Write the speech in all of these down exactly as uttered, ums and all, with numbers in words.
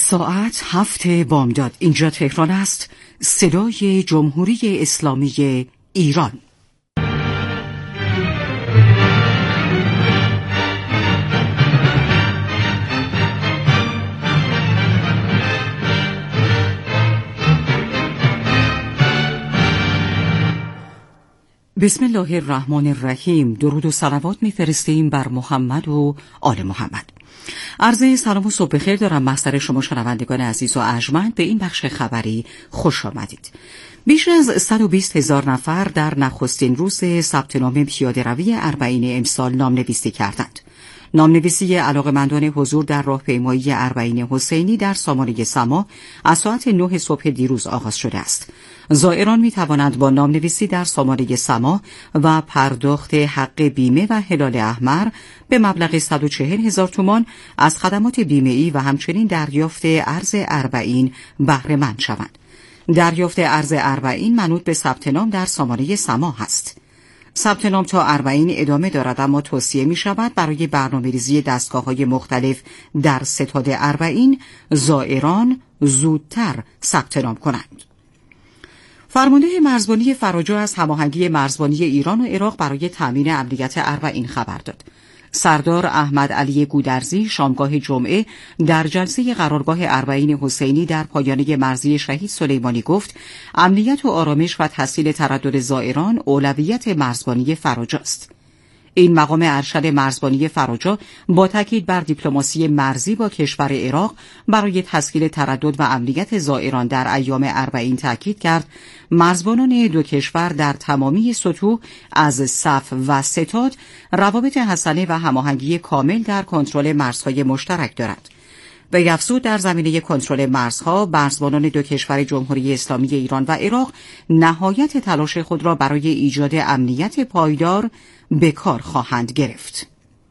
ساعت هفت بامداد. اینجا تهران است. صدای جمهوری اسلامی ایران. بسم الله الرحمن الرحیم. درود و صلوات می‌فرستیم بر محمد و آل محمد. عرض سلام و صبح بخیر دارم محضر شما شنوندگان عزیز و ارجمند به این بخش خبری خوش آمدید. بیش از صد و بیست هزار نفر در نخستین روز ثبت نام پیاده‌روی اربعین امسال نامنویسی کردند. نامنویسی علاقه‌مندان حضور در راهپیمایی اربعین حسینی در سامانه سما از ساعت نه صبح دیروز آغاز شده است. زائران می توانند با نامنویسی در سامانه سما و پرداخت حق بیمه و هلال احمر به مبلغ صد و چهل هزار تومان از خدمات بیمه‌ای و همچنین دریافت ارز اربعین بهره مند شوند. دریافت ارز اربعین منوط به ثبت نام در سامانه سما است. ثبت نام تا اربعین ادامه دارد، اما توصیه می شود برای برنامه‌ریزی دستگاه‌های مختلف در ستاد اربعین زائران زودتر ثبت نام کنند. فرمانده مرزبانی فراجو از هماهنگی مرزبانی ایران و عراق برای تامین امنیت اربعین خبر داد. سردار احمد علی گودرزی شامگاه جمعه در جلسه قرارگاه اربعین حسینی در پایانه مرزی شهید سلیمانی گفت امنیت و آرامش و تسهیل تردد زائران اولویت مرزبانی فراجو است. این مقام ارشد مرزبانی فراجو با تاکید بر دیپلماسی مرزی با کشور عراق برای تسهیل تردد و امنیت زائران در ایام اربعین تاکید کرد مرزبانان دو کشور در تمامی سطوح از صف و ستاد روابط حسنه و هماهنگی کامل در کنترل مرزهای مشترک دارند. وی افزود در زمینه کنترل مرزها مرزبانان دو کشور جمهوری اسلامی ایران و عراق نهایت تلاش خود را برای ایجاد امنیت پایدار به کار خواهند گرفت.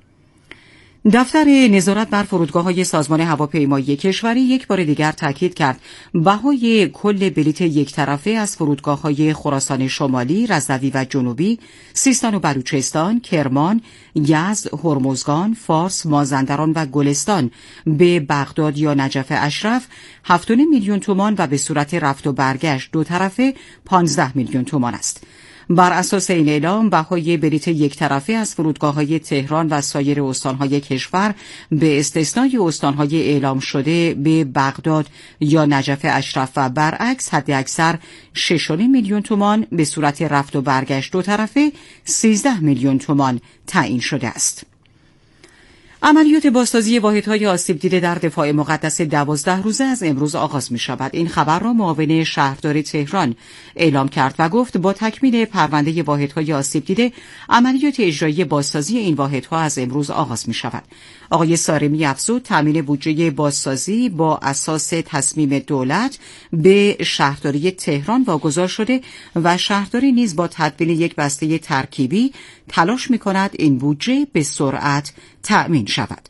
دفتر نظارت بر فرودگاه‌های سازمان هواپیمایی کشوری یک بار دیگر تاکید کرد بهای کل بلیت یک طرفه از فرودگاه‌های خراسان شمالی، رضوی و جنوبی، سیستان و بلوچستان، کرمان، یزد، هرمزگان، فارس، مازندران و گلستان به بغداد یا نجف اشرف هفت و نیم میلیون تومان و به صورت رفت و برگشت دو طرفه پانزده میلیون تومان است. بر اساس این اعلام بهای بلیت یک طرفه از فرودگاه‌های تهران و سایر استان‌های کشور به استثنای استان‌های اعلام شده به بغداد یا نجف اشرف و برعکس حداکثر شش و نیم میلیون تومان، به صورت رفت و برگشت دو طرفه سیزده میلیون تومان تعیین شده است. عملیات بازسازی واحدهای آسیب دیده در دفاع مقدس دوازده روزه از امروز آغاز می شود. این خبر را معاون شهردار تهران اعلام کرد و گفت با تکمیل پرونده واحدهای آسیب دیده عملیات اجرایی بازسازی این واحدها از امروز آغاز می شود. آقای سارمی افزود تامین بودجه بازسازی با اساس تصمیم دولت به شهرداری تهران واگذار شده و شهرداری نیز با تدوین یک بسته ترکیبی تلاش می کند این بودجه به سرعت تأمین شود.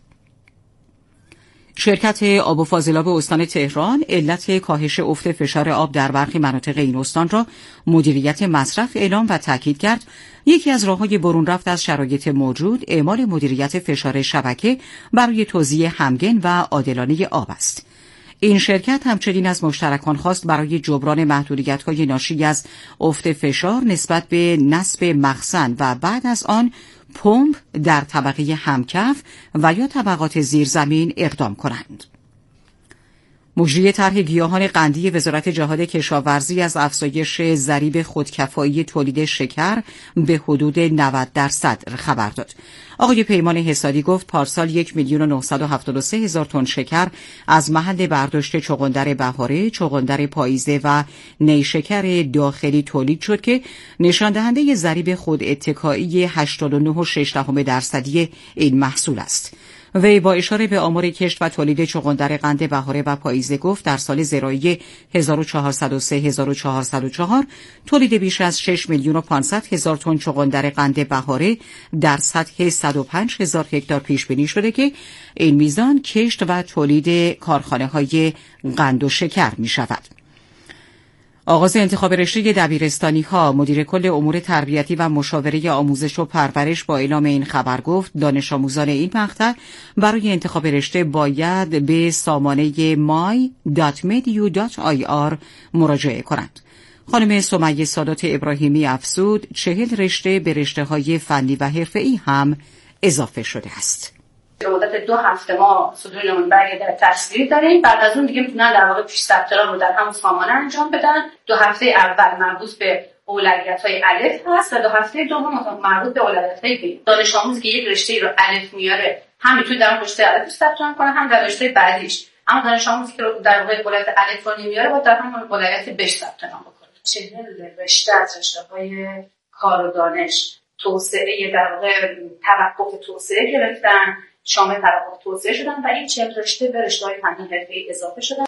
شرکت آب و فاضلاب استان تهران علت کاهش افت فشار آب در برخی مناطق این استان را مدیریت مصرف اعلام و تاکید کرد. یکی از راه‌های برون رفت از شرایط موجود اعمال مدیریت فشار شبکه برای توزیع همگن و عادلانه آب است. این شرکت همچنین از مشترکان خواست برای جبران محدودیت‌های ناشی از افت فشار نسبت به نصب مخزن و بعد از آن پمپ در طبقه همکف و یا طبقات زیرزمین اقدام کنند. مجری طرح گیاهان قندی وزارت جهاد کشاورزی از افزایش ضریب خودکفایی تولید شکر به حدود نود درصد خبر داد. آقای پیمان حسادی گفت پارسال یک میلیون و نهصد و هفتاد و سه هزار تن شکر از محل برداشت چغندر بهاره، چغندر پاییزه و نیشکر داخلی تولید شد که نشان دهنده ضریب خود اتکایی هشتاد و نه و شش دهم درصدی این محصول است. وی با اشاره به آمار کشت و تولید چغندر قند بهاره و پاییزه گفت در سال زراعی هزار و چهارصد و سه هزار و چهارصد و چهار تولید بیش از شش میلیون و پانصد هزار تن چغندر قند بهاره در سطح صد و پنج هزار هکتار پیش بینی شده که این میزان کشت و تولید کارخانه‌های قند و شکر می شود. آغاز انتخاب رشته دبیرستانی ها، مدیر کل امور تربیتی و مشاوره آموزش و پرورش با اعلام این خبر گفت دانش آموزان این مقطع برای انتخاب رشته باید به سامانه مای دات مدیو دات آی آر مراجعه کنند. خانم سمیه سادات ابراهیمی افزود چهل رشته به رشته های فنی و حرفه‌ای هم اضافه شده است. به مدت دو هفته ما صدور نمونه‌بری در تصویر داریم. بعد از اون دیگه میتونن در واقع پیش ثبت نام رو در همون سامانه انجام بدن. دو هفته اول مربوط به اولویت‌های الف هست و دو هفته دوم مربوط به اولویت‌های ب. دانش آموزی که یک رشته رو الف میاره هم میتونه در رشته الف ثبت نام کنه هم در رشته بعدیش. اما دانش آموزی که در واقع اولویت الف رو نمیاره با در همون اولویت ب ثبت نام کنه. چهل رشته از رشته‌های کار و دانش توسعه در واقع توقف توسعه گرفتن، شامل توقف توسعه شدن و این چهل رشته به رشته‌های فنی حرفه‌ای اضافه شدن.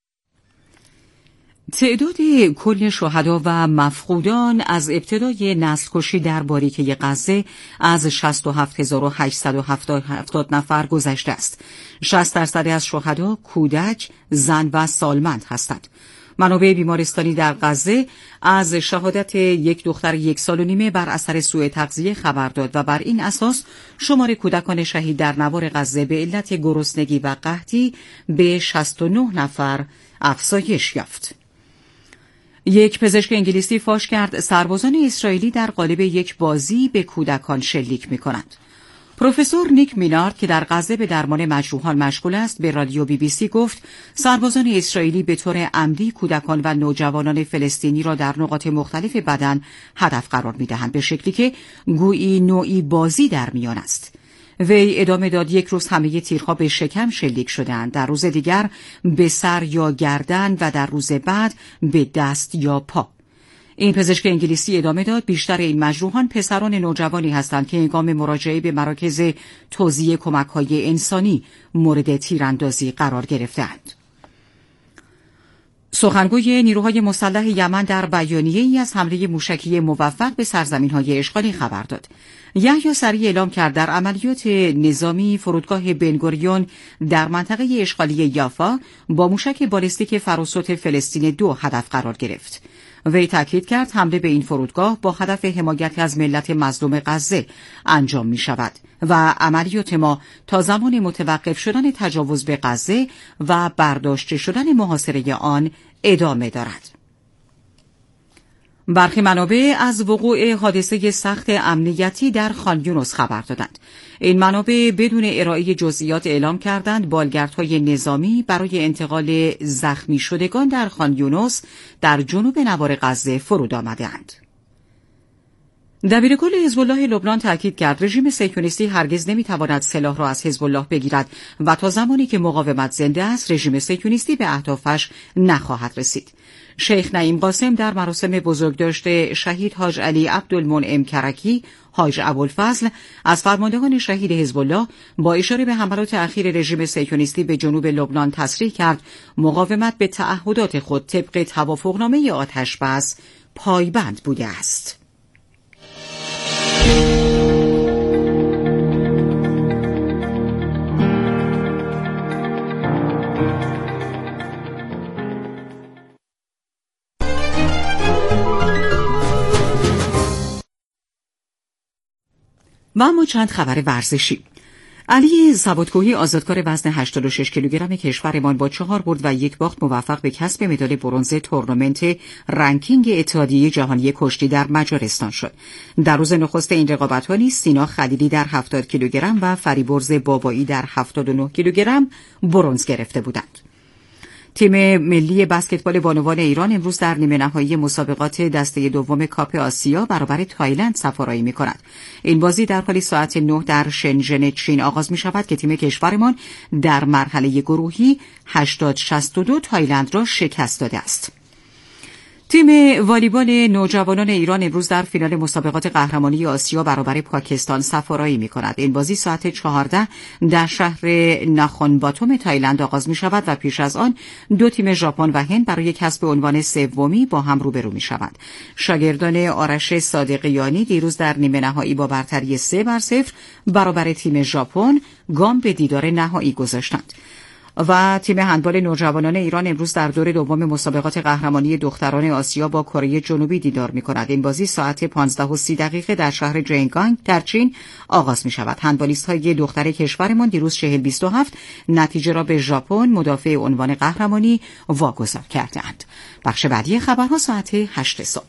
تعداد کل شهدا و مفقودان از ابتدای نسل‌کشی در باریکه غزه از شصت و هفت هزار و هشتصد و هفتاد نفر گذشته است. شصت درصد از شهدا کودک، زن و سالمند هستند. منابع بیمارستانی در غزه از شهادت یک دختر یک سال و نیمه بر اثر سوء تغذیه خبر داد و بر این اساس شمار کودکان شهید در نوار غزه به علت گرسنگی و قحطی به شصت و نه نفر افزایش یافت. یک پزشک انگلیسی فاش کرد سربازان اسرائیلی در قالب یک بازی به کودکان شلیک می‌کنند. پروفسور نیک مینارد که در غزه به درمان مجروحان مشغول است به رادیو بی بی سی گفت سربازان اسرائیلی به طور عمدی کودکان و نوجوانان فلسطینی را در نقاط مختلف بدن هدف قرار می‌دهند به شکلی که گویی نوعی بازی در میان است. وی ادامه داد یک روز همه تیرها به شکم شلیک شدند، در روز دیگر به سر یا گردن و در روز بعد به دست یا پا. این پزشک انگلیسی ادامه داد بیشتر این مجروحان پسران نوجوانی هستند که هنگام مراجعه به مراکز توزیع کمک‌های انسانی مورد تیراندازی قرار گرفتند. سخنگوی نیروهای مسلح یمن در بیانیه‌ای از حمله موشکی موفق به سرزمین‌های اشغالی خبر داد. یحیی سریع اعلام کرد در عملیات نظامی فرودگاه بنگوریون در منطقه اشغالی یافا با موشک بالستیک فراسوت فلسطین دو هدف قرار گرفت. وی تاکید کرد حمله به این فرودگاه با هدف حمایت از ملت مظلوم غزه انجام می شود و عملیات ما تا زمان متوقف شدن تجاوز به غزه و برداشته شدن محاصره آن ادامه دارد. برخی منابع از وقوع حادثه سخت امنیتی در خان یونس خبر دادند. این منابع بدون ارائه جزئیات اعلام کردند بالگردهای نظامی برای انتقال زخمی شدگان در خان یونس در جنوب نوار غزه فرود آمدند. دبیر کل حزب الله لبنان تاکید کرد رژیم صهیونیستی هرگز نمیتواند سلاح را از حزب الله بگیرد و تا زمانی که مقاومت زنده است رژیم صهیونیستی به اهدافش نخواهد رسید. شیخ نعیم قاسم در مراسم بزرگداشت شهید حاج علی عبدالمنعم کرکی حاج ابوالفضل از فرماندهان شهید حزب الله با اشاره به حملات اخیر رژیم صهیونیستی به جنوب لبنان تصریح کرد مقاومت به تعهدات خود طبق توافقنامه آتش‌بس پایبند بوده است. و اما چند خبر ورزشی. علی سباتگوهی آزادکار وزن هشتاد و شش کیلوگرم کشورمان با چهار برد و یک باخت موفق به کسب مدال برنز تورنمنت رنکینگ اتحادیه جهانی کشتی در مجارستان شد. در روز نخست این رقابت‌ها نیز سینا خلیلی در هفتاد کیلوگرم و فریبرز بابایی در هفتاد و نه کیلوگرم برنز گرفته بودند. تیم ملی بسکتبال بانوان ایران امروز در نیمه نهایی مسابقات دسته دوم کاپ آسیا برابر تایلند سفارایی می‌کند. این بازی در حالی ساعت نه در شنژن چین آغاز می‌شود که تیم کشورمان در مرحله گروهی هشتاد شصت و دو تایلند را شکست داده است. تیم والیبال نوجوانان ایران امروز در فینال مسابقات قهرمانی آسیا برابر پاکستان سفارایی می‌کند. این بازی ساعت چهارده در شهر ناخونباتوم تایلند آغاز می‌شود و پیش از آن دو تیم ژاپن و هند برای کسب عنوان سومی با هم روبرو می‌شوند. شاگردان آرش صادقیانی دیروز در نیمه نهایی با برتری سه بر صفر برابر تیم ژاپن گام به دیدار نهایی گذاشتند. و تیم هندبال نوجوانان ایران امروز در دور دوم مسابقات قهرمانی دختران آسیا با کره جنوبی دیدار می‌کند. این بازی ساعت پانزده و سی دقیقه در شهر جنگانگ در چین آغاز می‌شود. هندبالیست‌های دختر کشورمان دیروز چهل بیست و هفت نتیجه را به ژاپن مدافع عنوان قهرمانی واگذار کردند. بخش بعدی خبرها ساعت هشت صبح.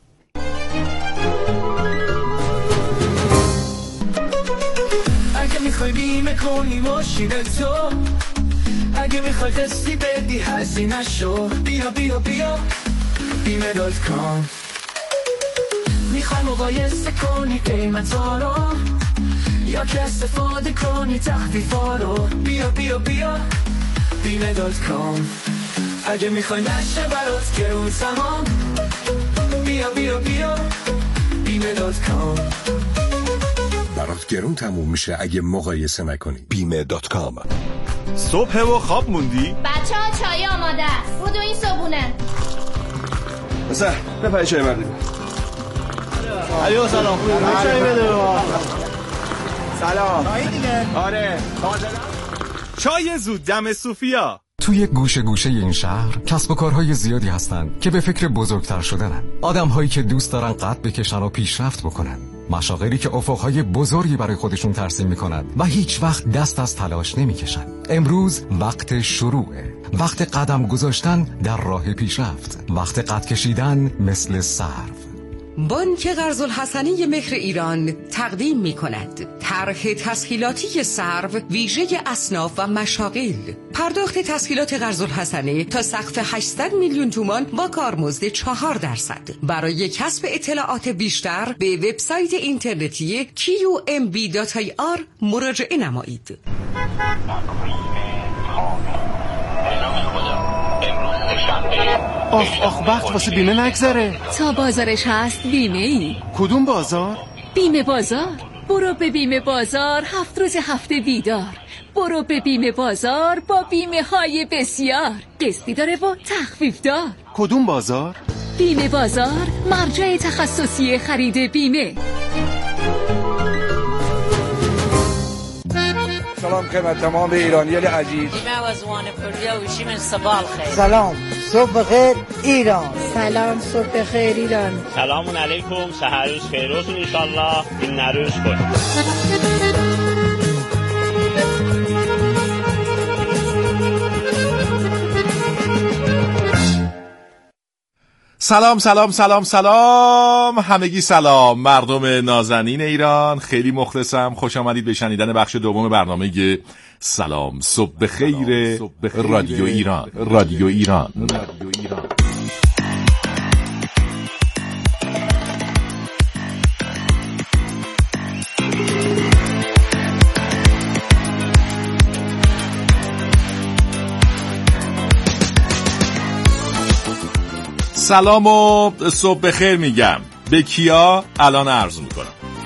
اگه میخوای بیمه کنی ماشین تو، اگه میخوای قسطی بدی هزینه شو، بیا بیا بیا بیمه دات کام. میخوای مقایسه کنی قیمتا رو یا که استفاده کنی تخفیفا رو، بیا بیا بیا بیمه دات کام. اگه میخوای نشه برات گرون تمام، بیا بیا بیا بیمه دات کام. برات گرون تموم میشه اگه مقایسه نکنی. بیمه دات کام. صبح و خواب موندی؟ بچه ها چای آماده است. بودو این صبونه بسه بپایی چای مردی. علیو سلام. چای بده با سلام. چای دیگه؟ آره. چای زود دم صوفیا. توی گوشه گوشه این شهر کسب و کارهای زیادی هستن که به فکر بزرگتر شدنن. آدم‌هایی که دوست دارن قد بکشن و پیشرفت بکنن. مشاغلی که افقهای بزرگی برای خودشون ترسیم میکنن و هیچ وقت دست از تلاش نمیکشن. امروز وقت شروعه، وقت قدم گذاشتن در راه پیشرفت، وقت قد کشیدن مثل سرو. بانک قرض الحسنه مهر ایران تقدیم می کند طرح تسهیلاتی سرو ویژه اصناف و مشاغل. پرداخت تسهیلات قرض الحسنه تا سقف هشتصد میلیون تومان با کارمزد چهار درصد. برای کسب اطلاعات بیشتر به وبسایت اینترنتی کیو ام بی دات آی آر مراجعه نمایید. آخ آخ وقت واسه بیمه نگذره. تا بازارش هست بیمه ای. کدوم بازار؟ بیمه بازار. برو به بیمه بازار، هفت روز هفته بیدار. برو به بیمه بازار با بیمه های بسیار، قسطی داره و تخفیف دار. کدوم بازار؟ بیمه بازار، مرجع تخصصی خرید بیمه. سلام خدمت تمام ایرانیان عزیز. سلام صبح خیر ایران. سلام صبح خیر ایران. سلام علیکم، سحر روز خیراتون ان شاء الله. این نروز کن. سلام سلام سلام سلام همگی سلام مردم نازنین ایران، خیلی مخلصم. خوش آمدید به شنیدن بخش دوم برنامه سلام صبح بخیر رادیو ایران. رادیو ایران رادیو ایران سلام و صبح بخیر میگم به کیا الان عرض میکنم.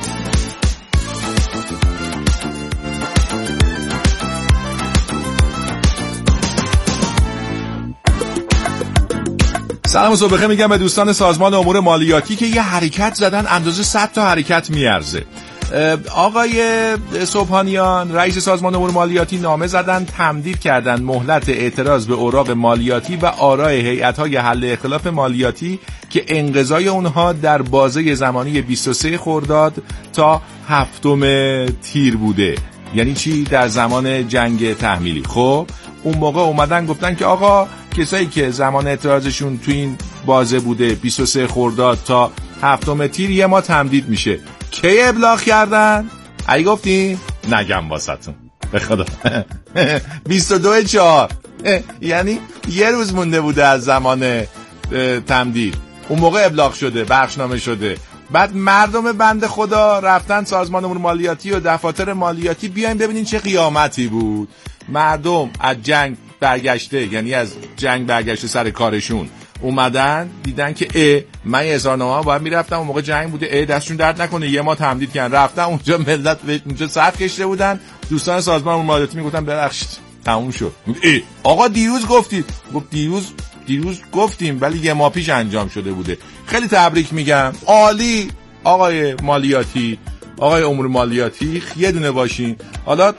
سلام و صبح بخیر میگم به دوستان سازمان امور مالیاتی که یه حرکت زدن اندازه صد تا حرکت میارزه. آقای صبحانیان رئیس سازمان امور مالیاتی نامه زدن، تمدید کردن مهلت اعتراض به اوراق مالیاتی و آراء هیئت‌های حل اختلاف مالیاتی که انقضای اونها در بازه زمانی بیست و سه خرداد تا هفتم تیر بوده. یعنی چی؟ در زمان جنگ تحمیلی. خب اون موقع اومدن گفتن که آقا کسایی که زمان اعتراضشون تو این بازه بوده بیست و سه خرداد تا هفتم تیر یه ما تمدید میشه. کی ابلاغ کردن؟ ای گفتین؟ نگم واسهتون به خدا. بیست و دو چهار یعنی یه روز مونده بوده از زمان تمدید. اون موقع ابلاغ شده، بخشنامه شده. بعد مردم بنده خدا رفتن سازمان امور مالیاتی و دفاتر مالیاتی، بیاین ببینین چه قیامتی بود. مردم از جنگ برگشته، یعنی از جنگ برگشته سر کارشون، اومدن دیدن که اه من اظهارنامه باید میرفتم اون موقع جنگ بوده، اه دستشون درد نکنه یه ما تمدید کردن. رفتن اونجا ملت اونجا صف کشیده بودن، دوستان سازمان امور مالیاتی میگفتن ببخشید تموم شد. اه آقا دیروز گفتید. گفت دیروز دیروز گفتیم ولی یه ماه پیش انجام شده بوده. خیلی تبریک میگم، عالی آقای مالیاتی، آقای امور مالیاتی، یه دونه باشین. حالا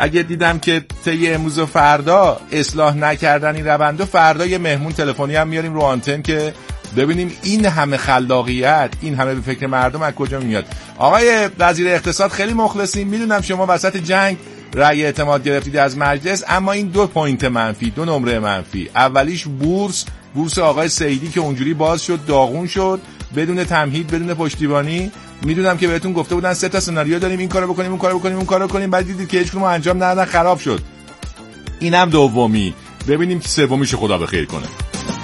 اگه دیدم که طی امروز و فردا اصلاح نکردن این روندو، فردا یه مهمون تلفنی هم میاریم رو آنتن که ببینیم این همه خلاقیت، این همه به فکر مردم از کجا میاد. آقای وزیر اقتصاد خیلی مخلصیم، میدونم شما وسط جنگ رأی اعتماد گرفتید از مجلس، اما این دو پوینت منفی، دو نمره منفی، اولیش بورس بورس آقای سیدی که اونجوری باز شد، داغون شد بدون تمهید، بدون پشتیبانی. میدونم که بهتون گفته بودن سه تا سناریو داریم، این کارو بکنیم، اون کارو بکنیم، اون کارو بکنیم، بعد دیدید که هیچ کدوم انجام ندادن، خراب شد. اینم دومی، ببینیم که سومیش خدا به خیر کنه.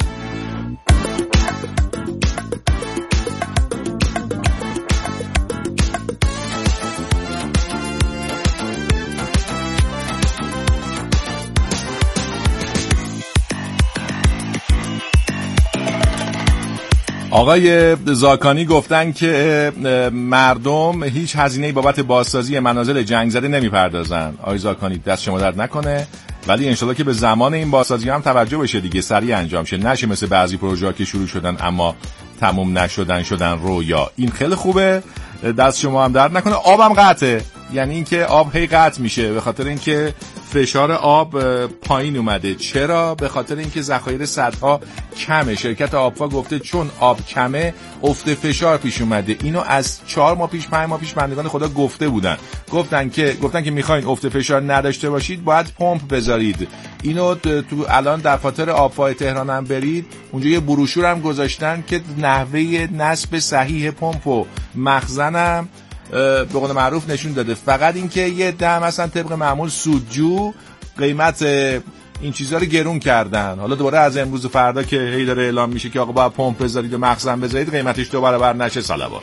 آقای زاکانی گفتن که مردم هیچ هزینه‌ای بابت بازسازی منازل جنگ زده نمیپردازن. آقای زاکانی دست شما درد نکنه، ولی انشالله که به زمان این بازسازی هم توجه بشه دیگه، سریع انجام شه، نشه مثل بعضی پروژه‌ها که شروع شدن اما تموم نشدن شدن رویا. این خیلی خوبه، دست شما هم درد نکنه. آبم قطعه، یعنی اینکه آب هی قطع میشه به خاطر اینکه فشار آب پایین اومده. چرا؟ به خاطر اینکه ذخایر سدها کمه. شرکت آبفا گفته چون آب کمه افت فشار پیش اومده. اینو از چهار ماه پیش پنج ماه پیش بندگان خدا گفته بودن. گفتن که گفتن که میخواین افت فشار نداشته باشید باید پمپ بذارید. اینو تو الان دفاتر آبفا تهران هم برید، اونجا یه بروشور هم گذاشتن که نحوه نصب صحیح پمپ و مخزنم به قول معروف نشون داده. فقط اینکه یه ده مثلا طبق معمول سودجو قیمت این چیزا رو گرون کردن. حالا دوباره از امروز و فردا که هی داره اعلام میشه که آقا باید پمپ بذارید و مخزن بذارید، قیمتش دو برابر نشه. صلوات.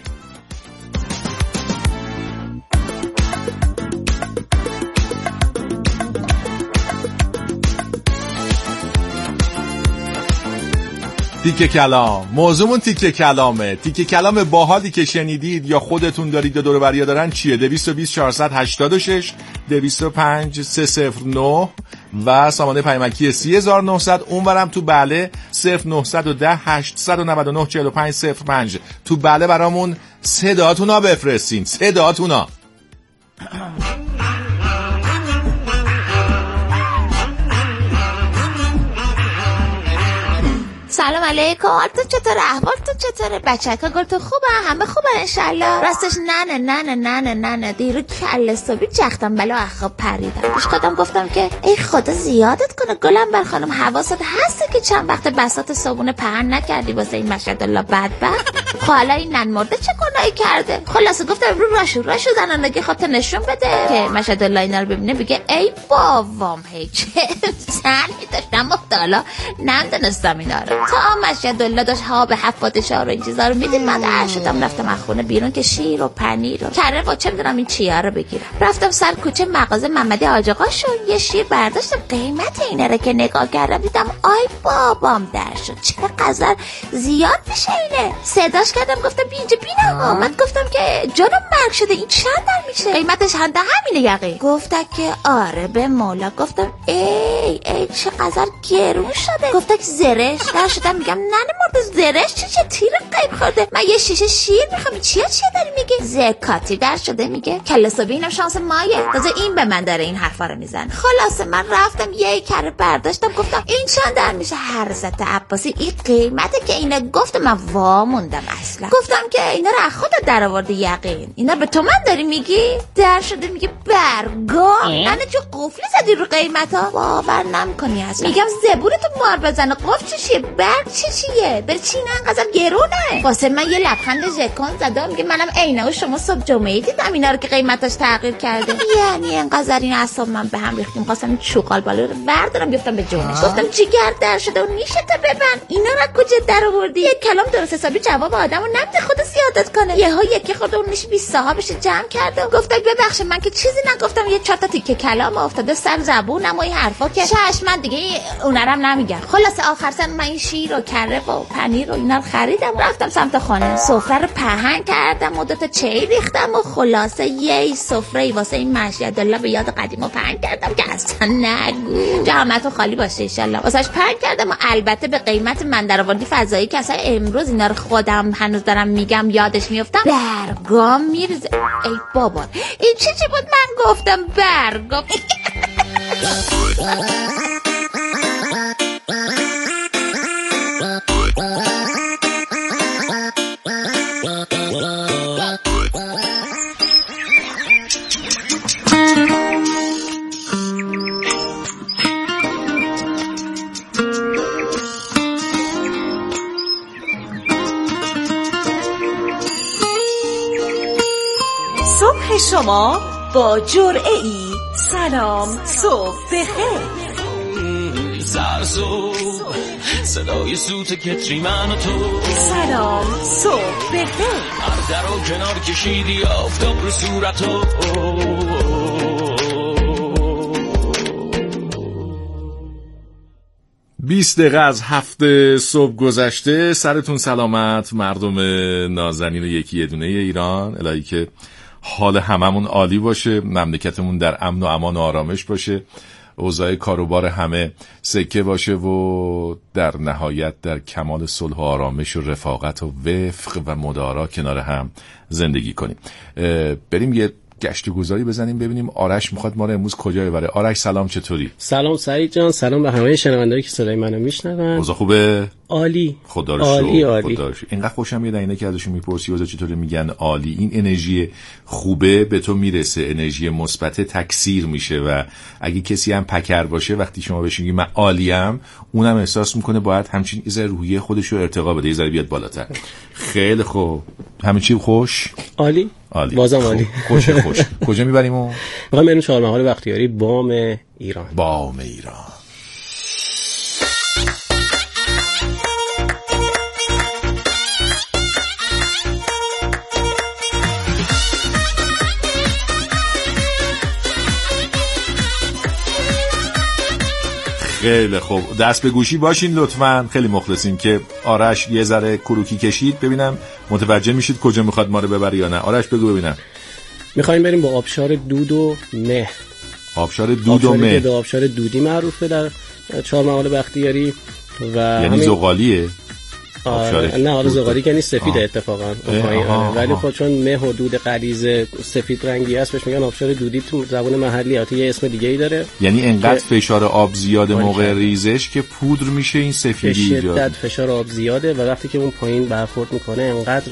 تیکه کلام، موضوعمون تیکه کلامه. تیکه کلام باحالی که شنیدید یا خودتون دارید یا دور و بریا دارن چیه؟ دویست و بیست چهارصد و هشتاد و شش، دویست و پنج سه صفر نه و سامانه پیامکی سی هزار و نهصد. اونورم تو بله صفر نهصد و ده هشتصد و نود و نه چهل و پنج صفر پنج. تو بله برامون صداتونا بفرستین، صداتونا. سلام علیکم. تو چطور؟ احوال تو چطوره؟ بچه‌ها گل تو خوبه؟ همه خوبه انشالله. راستش نه نه نه نه نه نه نه دیرو کله صبحی جختم بلا اخواب پریدم. پیش خودم گفتم که ای خدا زیادت کنه گلم بر خانم، حواست هسته که چند وقت بساط صابونه پهن نکردی واسه این مشهد الله بدبخت. حالا این نن مرده چه گناهی کرده؟ خلاصه گفتم رو راشو راشو زنندگی خاطر نشون بده که مشهد الله اینا رو ببینه بگه ای بابام هی چه زنی داشتم مختالا نندنستم اینا رو. تا مشهد الله داشت ها به هفت پادشاه رو این چیزا رو میدید، من در شدم رفتم از خونه بیرون که شیر و پنیر و کره و چه میدونم این چیا رو بگیرم. رفتم سر کوچه مغازه محمدی حاج آقا شو، یه شیر برداشتم. قیمت اینا رو که نگاه کردم دیدم آی بابام در شد، چه قذر زیاد میشه اینه. صداش کردم گفتم بی اینجا بینا. آمد گفتم که جانم مرگ شده این چند در میشه؟ قیمتش هم همینه یقین. گفت که آره به مولا. گفتم ای ای چه قذر گرون شده. گفت که زرش در شدم. میگم نه مرد زرش چه چه تیر قیب خورده، من یه شیشه شیر میخوام. چیه چیه داری میگه؟ زکاتی در شده. میگه کله صبحی اینم شانس مایه، تازه این به من داره این حرفا رو میزنه. خلاصه من رفتم یه کره برداشتم گفتم این چند در میشه؟ حضرت عباسی این قیمته که اینا گفت. من واموندم اصلا. گفتم که اینا رو از خودت در آورده یقین، اینا به تو من داری میگی؟ در شده میگه برگام نه جو قفلی زدی رو قیمتا، باور نمیکنی اصلا. میگم زبورتو مار بزنه قفل چیه برگ چی چیه بر چی نه انقدر گرونه؟ واسه من یه لبخند ژکون زدم میگه منم عینه و شما صبح جمعه دیدم اینا رو که قیمتش تغییر کرده. یعنی انقدر این اعصاب من به هم ریختیم خواستم چوقال بالا رو بردارم بیفتم به جونش. گفتم جیگر در شده و نیشتو ببند، اینا رو کجا در آوردی؟ یک کلام درست حسابی جواب آدمو نمیده خود زیادت کنه. یهو یکی خورده اون نیش بیست صاحبش جمع کرده. گفتم ببخشید من که چیزی نگفتم، یه چهار تا تیکه کلام افتاده سر زبونم و این حرفا که چش من دیگه اونرم نمیگم. خلاص آخر سر من این شیر و کره و پنیر و اینا رو خریدم، رفتم سمت خانه، سفره رو پهن کردم و دو تا چای ریختم و خلاصه یه سفره واسه این مشهد الله به یاد قدیما پهن کردم که اصلا نگو جامعتو خالی باشه ان شاء الله. واسش پهن کردم و البته به قیمت من درآوردی فضایی که اصلا امروز اینا رو خودم هنوز دارم میگم یادش میافتم برگام میریزه. ای بابا این چی چی بود من گفتم برگام. صبح شما با جرعه ای. سلام صبح بخیر. سرسو صدای سوت کتری من و تو. سلام صبح بخیر. هر در و کنار کشیدی آفتاب رو صورتو. بیست دقیقه از هفته صبح گذشته. سرتون سلامت مردم نازنین یکی یه دونه ایران. الهی که حال هممون عالی باشه، مملکتمون در امن و امان و آرامش باشه، اوضاع کاروبار همه سکه باشه و در نهایت در کمال صلح و آرامش و رفاقت و وفق و مدارا کنار هم زندگی کنیم. بریم یه گشت و گذاری بزنیم ببینیم آرش میخواد ما رو امروز کجا ببره. آرش سلام، چطوری؟ سلام سعید جان، سلام به همه شنوندهایی که صدای منو میشنون. اوضاع خوبه؟ عالی. خدا رو عالی شکر. عالی. خدا رو شکر. اینقدر خوشم میاد اینا که ازشون میپرسی اوضاع چطوره میگن عالی. این انرژی خوبه به تو میرسه، انرژی مثبت تکثیر میشه و اگه کسی هم پکر باشه وقتی شما بهش میگی من عالیم، اونم احساس میکنه باید همچین یه ذره روحیه خودش رو ارتقا بده، یه ذره بیاد بالاتر. خیلی خوب. همه چی خوش؟ عالی. عالی. بازم عالی. خوش خوش. کجا میبریمو؟ میخوام بریم چهارمحال بختیاری، بام ایران. بام ایران. خیلی خوب، دست به گوشی باشین لطفاً. خیلی مخلصیم که آرش یه ذره کروکی کشید، ببینم متوجه میشید کجا میخواد ما رو ببره یا نه. آرش بگو ببینم. میخوایم بریم با آبشار دود و مه. آبشار دود و مه. آبشار, آبشار دودی معروفه در چهارمحال بختیاری و یعنی همین... زغالیه؟ آره نه آره زغالی که نیست، سفیده اتفاقا آره. ولی خب چون مه و دود غلیظ سفید رنگی است بهش میگن آبشار دودی تو زبان محلی. البته یه اسم دیگه ای داره. یعنی انقدر فشار آب زیاده موقع ریزش که پودر میشه این سفیدی ایجاد. شدت فشار آب زیاده و وقتی که اون پایین برخورد میکنه انقدر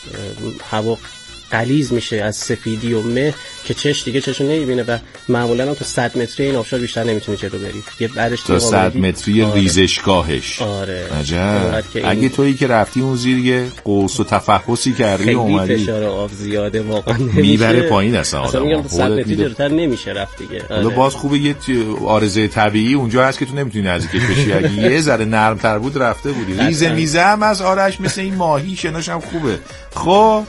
هوا غلیظ میشه از سفیدی و مه که چش دیگه چشو نمیبینه و معمولا هم تا صد متری این آبشار بیشتر نمیتونه جلو بری. یه بعدش تا صد متری آره. ریزشگاهش. آره. عجب. این... اگه تویی که رفتی اون زیر یه قوس و تفحصی کردی اومدی خیلی فشار آب زیاده واقعا نمیشه. میبره پایین اصلا. اصلا میگم صد متری جلوتر نمیشه رفت دیگه. حالا آره. باز خوبه یه عارضه طبیعی اونجا هست که تو نمیتونی نزدیکش بشی. اگه یه ذره نرم‌تر بود رفته بودی. ریزه میزه هم از آرش مثل این ماهی شناش هم خوبه. خب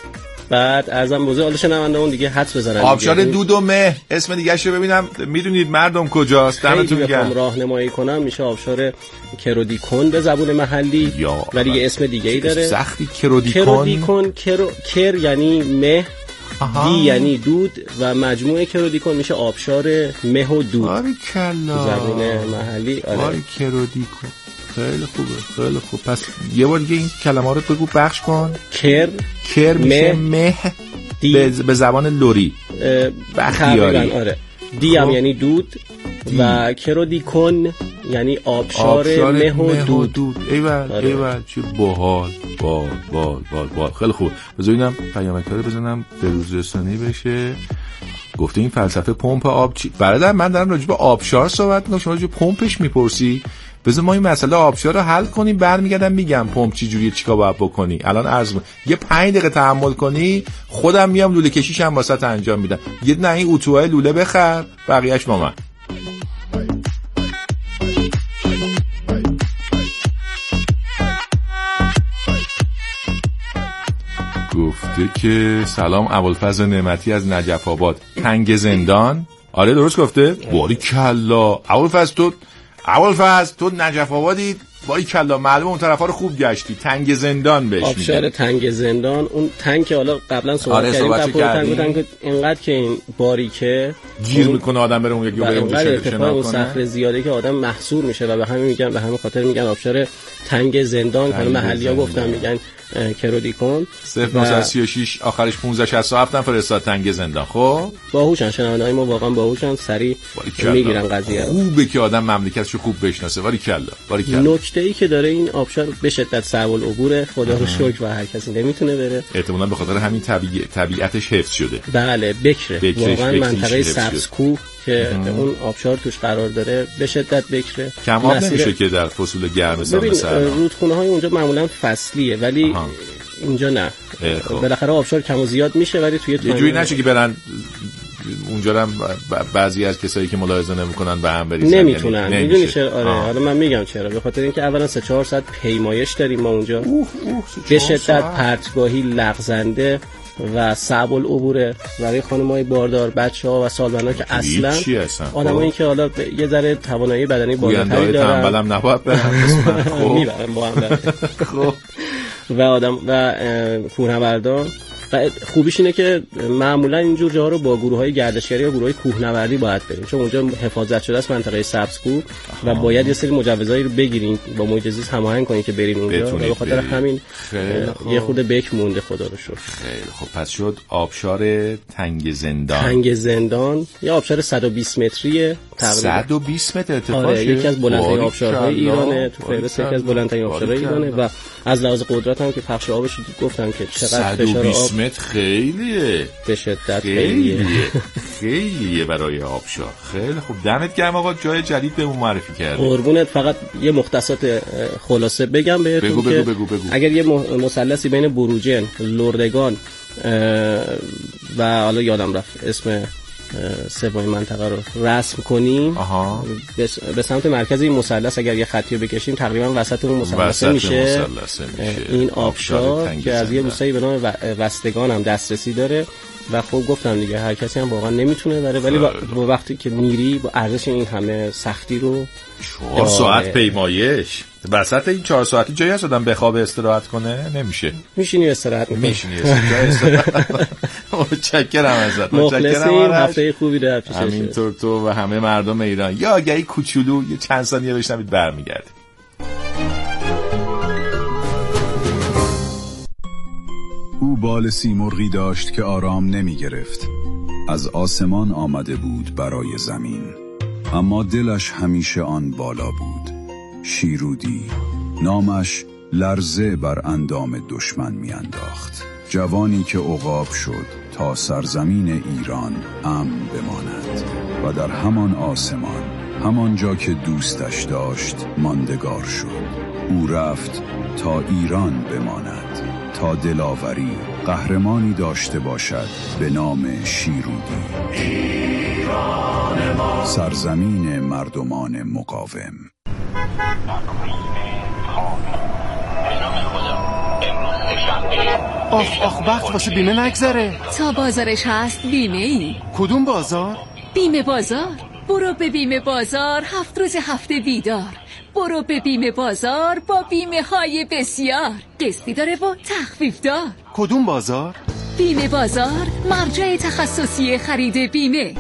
بعد ارزم بوزه حالا شنونده اون دیگه حدس بزنن. آبشار دود و مه اسم دیگه شو ببینم. میدونید مردم کجاست؟ دمتون گرم. بخوام راهنمایی کنم میشه آبشار کرودیکون به زبون محلی ولی یه اسم دیگه ای داره. سختی کرودیکون. کرودیکون کرو... کر یعنی مه، دی یعنی دود و مجموعه کرودیکون میشه آبشار مه و دود. باری کلا. زبون محلی. آره. باری کرودیکون. خیلی خوبه. خیلی خوب. پس یه بار دیگه این کلمه رو بگو بخش کن. کر کر میشه مه به, به زبان لوری بختیاری. آره. دی هم یعنی دود دی. و کرودیکون یعنی آبشار, آبشار مه و دود, دود. ایول آره. ایول چه باحال. بال بال بال بال. خیلی خوب. بذار اینم پیامک‌ها رو بزنم به روز رسانی بشه. گفته این فلسفه پمپ آب چی؟ برادر من دارم راجع به آبشار صحبت می‌کنم، شما راجع به پمپش میپرسی. بذار ما این مسئله آبشار رو حل کنیم، برمیگردم میگم پمپ چی جوریه، چیکار باید بکنی. الان عرض یه پنج دقیقه تحمل کنی، خودم میام لوله کشیش هم واسط انجام میدم. یه نه این اتوهای لوله بخر، بقیه‌اش با من. گفته که سلام ابوالفضل نعمتی از نجف آباد، تنگ زندان. آره درست گفته. باری کلا ابوالفضل تو ابوالفضل تو نجف آبادی وای کلا معلومه اون طرفا رو خوب گشتی. تنگ زندان بهش میگن. آبشار تنگ زندان، اون تنگ که حالا قبلا صحبت آره کردیم صحبت تنگ بودن که اینقدر که این باریکه گیر میکنه آدم بره اون یکی بره اونجا شنا کنه، صخره زیاده که آدم محصور میشه و به همین میگن، به همین خاطر میگن آبشار تنگ زندان. حالا محلی‌ها گفتن میگن کرودیکون. صفر نه سی و شش آخرش پانزده شصت و هفت هم فرستاد تنگ زندان. خب باهوشن شنونده‌های ما، واقعا باهوشن، سریع میگیرن قضیه. خوبه که آدم مملکتشو خوب بشناسه. ولی کلا ولی کلا نکته‌ای که داره این آبشار به شدت صعب العبوره، خدا رو شکر و هر کسی نمیتونه بره. احتمالاً به خاطر همین طبیعی طبیعتش حفظ شده. بله بکره، واقعا منطقه سبزکو که اون آبشار توش قرار داره به شدت بکره. کم آب نمیشه که در فصول گرم سال مثلا. رودخونه‌های اونجا معمولاً فصلیه ولی آها. اینجا نه. بالاخره آبشار کم و زیاد میشه ولی توی یه جوری نشه که برن اونجا هم بعضی از کسایی که ملاحظه نمیکنن به هم بریزن. نمیتونن. میدونی چرا؟ آره حالا من میگم چرا. به خاطر اینکه اولا سه چهار ساعت پیمایش داریم ما اونجا. اوه اوه به شدت پرتگاهی لغزنده و صعب العبوره برای خانم‌های باردار، بچه‌ها و سالمندان که اصلا آدمایی که حالا یه ذره توانایی بدنی بالاتری دارن. تنبلم نباید برن. خب میبرن با هم. خب و آدم و کوهنوردان. و خوبیش اینه که معمولا اینجور جاها رو با گروه‌های گردشگری یا گروه‌های کوهنوردی باید بریم، چون اونجا حفاظت شده است منطقه سبزکو و باید یه سری مجوزایی رو بگیرین با محیط زیست هماهنگ کنین که برین اونجا. به خاطر همین یه خورده بک مونده خدا رو شکر. خیلی خب پس شد آبشار تنگ زندان. تنگ زندان یه آبشار صد و بیست متریه تقریبا. صد و بیست متر ارتفاعه. آره یکی از بلندترین آبشارهای ایرانه، تو فهرست یکی از بلندترین آبشارهای ایرانه و از لحاظ قدرت هم که پخش آبش گفتم که چقدر فشار آب متر خیلیه به شدت خیلیه خیلیه برای آبشار. خیلی خوب دمت گرم آقا، جای جدید بهمون معرفی کردی. قربونت. فقط یه مختصات خلاصه بگم بهتون بگو که بگو بگو بگو. اگر یه مثلثی بین بروجن، لردگان و حالا یادم رفت اسم سومین منطقه رو رسم کنیم آها. به سمت مرکز این مثلث اگر یه خطی رو بکشیم تقریبا وسط اون مثلث میشه این آبشار که از یه روستایی به نام وستگان هم دسترسی داره و خب گفتم دیگه هر کسی هم واقعا نمیتونه بره، ولی با, با وقتی که میری با ارزش این همه سختی رو چهار ساعت پیمایش وسط این چهار ساعتی جایی هست آدم بخوابه استراحت کنه؟ نمیشه. میشینی استراحت میکنی. میشینی استراحت. متشکرم ازت. مخلصیم. هفته خوبی در پیش. همینطور تو و همه مردم ایران. یا آگهی کوچولو یه چند ثانیه بشنوید برمیگردیم. او بال سیمرغی داشت که آرام نمی گرفت. از آسمان آمده بود برای زمین، اما دلش همیشه آن بالا بود. شیرودی نامش لرزه بر اندام دشمن می انداخت. جوانی که عقاب شد تا سرزمین ایران امن بماند و در همان آسمان، همان جا که دوستش داشت ماندگار شد. او رفت تا ایران بماند، تا دلاوری قهرمانی داشته باشد به نام شیرودی. ایران ما، سرزمین مردمان مقاوم. آخ آخ وقت واسه بیمه نگذره. تا بازارش هست بیمه ای. کدوم بازار؟ بیمه بازار. برو به بیمه بازار، هفت روز هفته بیدار. برو به بیمه بازار با بیمه های بسیار، قسطی داره و تخفیف دار. کدوم بازار؟ بیمه بازار، مرجع تخصصی خرید بیمه.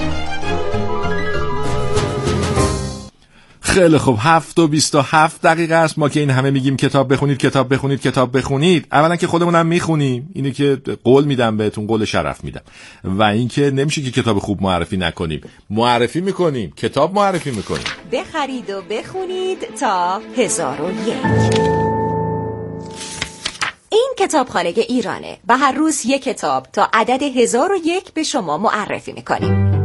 خیلی خوب، هفت و بیست و هفت دقیقه است ما که این همه میگیم کتاب بخونید کتاب بخونید کتاب بخونید. اولا که خودمونم میخونیم، اینه که قول میدم بهتون، قول شرف میدم، و اینکه نمیشه که کتاب خوب معرفی نکنیم. معرفی میکنیم، کتاب معرفی میکنیم. بخرید و بخونید تا هزار و یک. این کتابخانه ایرانه و هر روز یک کتاب تا عدد هزار و یک به شما معرفی میکنیم.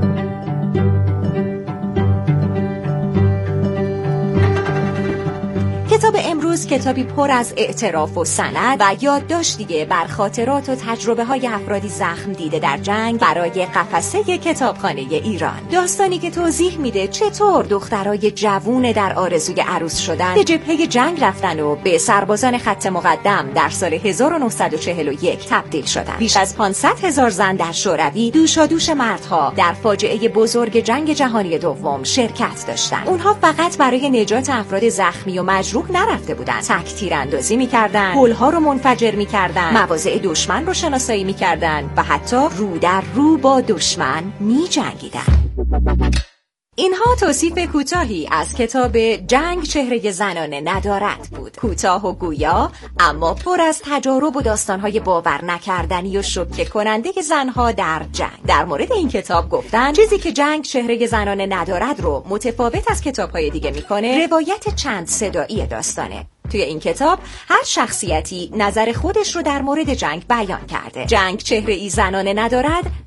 کتاب امروز کتابی پر از اعتراف و سند و یادداشتیه بر خاطرات و تجربه های افرادی زخم دیده در جنگ برای قفسه کتابخانه ایران. داستانی که توضیح میده چطور دخترای جوون در آرزوی عروس شدن به جبهه جنگ رفتن و به سربازان خط مقدم در سال هزار و نهصد و چهل و یک تبدیل شدن. بیش از پانصد هزار زن در شوروی دوشادوش مردها در فاجعه بزرگ جنگ جهانی دوم شرکت داشتند. اونها فقط برای نجات افراد زخمی و مجروح کتاب نرفته بودن. تک تیراندازی میکردن، پل‌ها رو منفجر میکردن، مواضع دشمن رو شناسایی میکردن و حتی رو در رو با دشمن میجنگیدن. اینها توصیف کوتاهی از کتاب جنگ چهره زنانه ندارد بود. کوتاه و گویا اما پر از تجارب و داستانهای باور نکردنی و شوکه کننده زنها در جنگ. در مورد این کتاب گفتن چیزی که جنگ چهره زنانه ندارد رو متفاوت از کتابهای دیگه میکنه روایت چند صدایی داستانه. توی این کتاب هر شخصیتی نظر خودش رو در مورد جنگ بیان کرده. جنگ چهره ای زنانه ندارد